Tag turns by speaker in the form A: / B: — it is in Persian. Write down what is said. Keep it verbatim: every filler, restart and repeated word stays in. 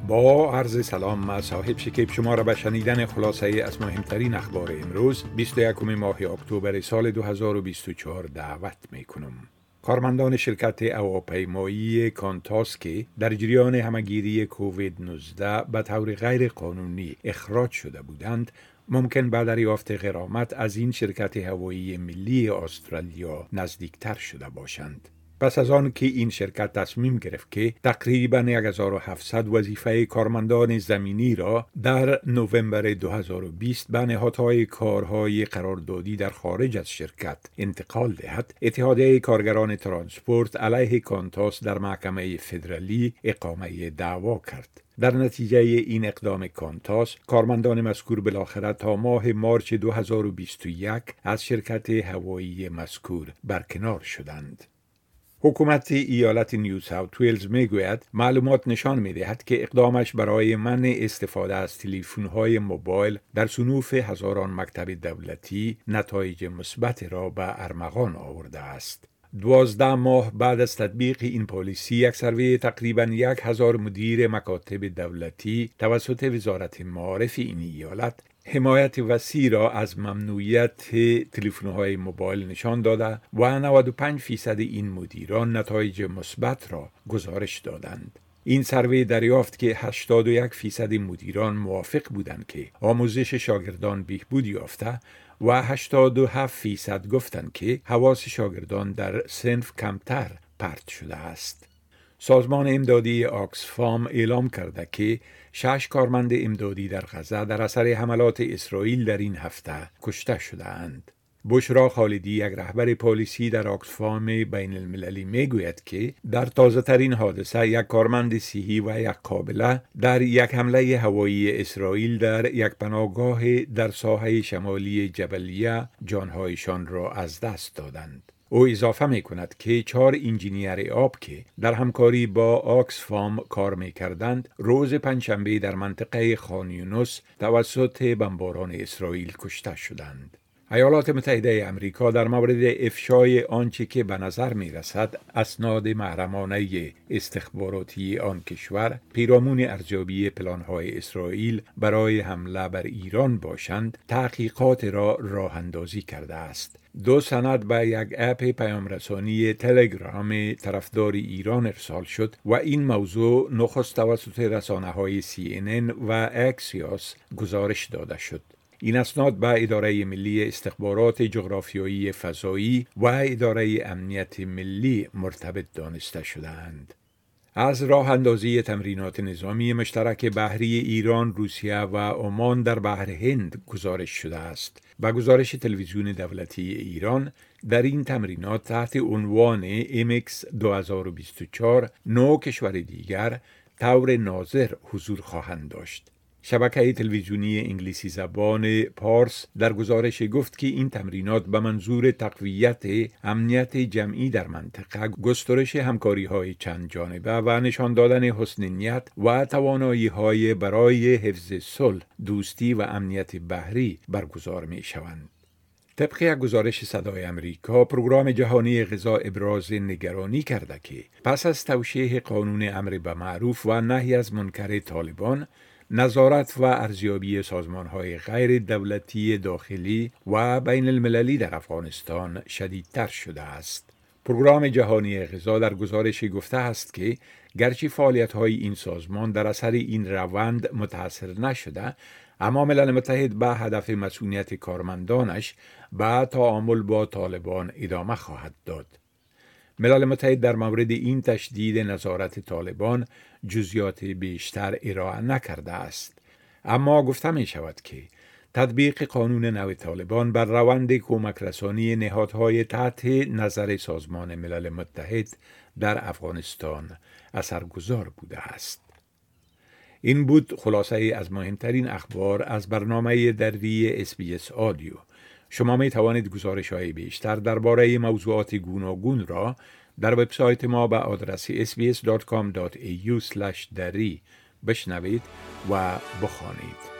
A: با عرض سلام از صاحب شکیب شما را به شنیدن خلاصه از مهمترین اخبار امروز بیست و یکم ماه اکتبر سال دو هزار و بیست و چهار دعوت می کنم. کارمندان شرکت هواپیمایی کانتاس که در جریان همگیری کووید نوزده به طور غیر قانونی اخراج شده بودند، ممکن به دریافت غرامت از این شرکت هوایی ملی استرالیا نزدیکتر شده باشند. پس از آن که این شرکت تصمیم گرفت که تقریباً هزار و هفتصد وظیفه کارمندان زمینی را در نوامبر دو هزار و بیست به نهادهای کارهای قراردادی در خارج از شرکت انتقال دهد، اتحادیه کارگران ترانسپورت علیه کانتاس در محکمه فدرالی اقامه دعوا کرد. در نتیجه این اقدام کانتاس، کارمندان مذکور بالاخره تا ماه مارچ دو هزار و بیست و یک از شرکت هوایی مذکور برکنار شدند. حکومت ایالت نیو ساوت ویلز می گوید معلومات نشان می دهد که اقدامش برای منع استفاده از تلفن‌های موبایل در صنوف هزاران مکتب دولتی نتایج مثبت را به ارمغان آورده است. دوازده ماه بعد از تطبیق این پالیسی، یک سروی تقریباً یک هزار مدیر مکاتب دولتی توسط وزارت معارف این ایالت حمایت وسیع را از ممنوعیت تلفن‌های موبایل نشان داده و نود و پنج فیصد این مدیران نتایج مثبت را گزارش دادند. این سروی دریافت که هشتاد و یک فیصد مدیران موافق بودند که آموزش شاگردان بهبود یافته و هشتاد و هفت فیصد گفتند که حواس شاگردان در صنف کمتر پرت شده است. سازمان امدادی آکسفام اعلام کرده که شش کارمند امدادی در غزه در اثر حملات اسرائیل در این هفته کشته شده اند. بشرا خالدی، یک رهبر پلیسی در آکسفام بین المللی، می گوید که در تازه ترین حادثه یک کارمند صحی و یک قابله در یک حمله هوایی اسرائیل در یک پناهگاه در ساحه شمالی جبلیه جانهایشان را از دست دادند. او اضافه می کند که چهار انجینیر آب که در همکاری با آکسفام کار می کردند، روز پنجشنبه در منطقه خان یونس توسط بمباران اسرائیل کشته شدند. ایالات متحده امریکا در مورد افشای آنچه که به نظر می رسد اسناد محرمانه استخباراتی آن کشور پیرامون ارزیابی پلان‌های اسرائیل برای حمله بر ایران باشند، تحقیقات را راه اندازی کرده است. دو سند به یک اپ پیامرسانی تلگرام طرفدار ایران ارسال شد و این موضوع نخست توسط رسانه‌های سی ان ان و اکسیوس گزارش داده شد. این اسناد به اداره ملی استخبارات جغرافیایی فضایی و اداره امنیت ملی مرتبط دانسته شدند. از راه اندازی تمرینات نظامی مشترک بحری ایران، روسیه و عمان در بحر هند گزارش شده است. با گزارش تلویزیون دولتی ایران، در این تمرینات تحت عنوان ام ایکس دو هزار و بیست و چهار نو کشور دیگر طور ناظر حضور خواهند داشت. شبکه تلویزیونی انگلیسی زبان پارس در گزارش گفت که این تمرینات به منظور تقویت امنیت جمعی در منطقه، گسترش همکاری‌های چند جانبه و نشان دادن حسن نیت و توانایی‌های برای حفظ صلح، دوستی و امنیت بحری برگزار می‌شوند. طبق یک گزارش صدای امریکا، پروگرام جهانی غذا ابراز نگرانی کرده که پس از توشیح قانون امر به معروف و نهی از منکر طالبان، نظارت و ارزیابی سازمان‌های غیر دولتی داخلی و بین المللی در افغانستان شدیدتر شده است. پروگرام جهانی غذا در گزارش گفته است که گرچه فعالیت‌های این سازمان در اثر این روند متاثر نشده، اما ملل متحد به هدف مسئولیت کارمندانش به تعامل با طالبان ادامه خواهد داد. ملل متحد در مورد این تشدید نظارت طالبان جزئیات بیشتر ارائه نکرده است، اما گفته می شود که تطبیق قانون نو طالبان بر روند کمک رسانی نهادهای تحت نظر سازمان ملل متحد در افغانستان اثرگذار بوده است. این بود خلاصه از مهمترین اخبار از برنامه دری اس بی اس آدیو. شما می توانید گزارش‌های بیشتر درباره موضوعات گوناگون را در وبسایت ما به آدرس اس بی اس دات کام دات ای یو اسلش دری بشنوید و بخوانید.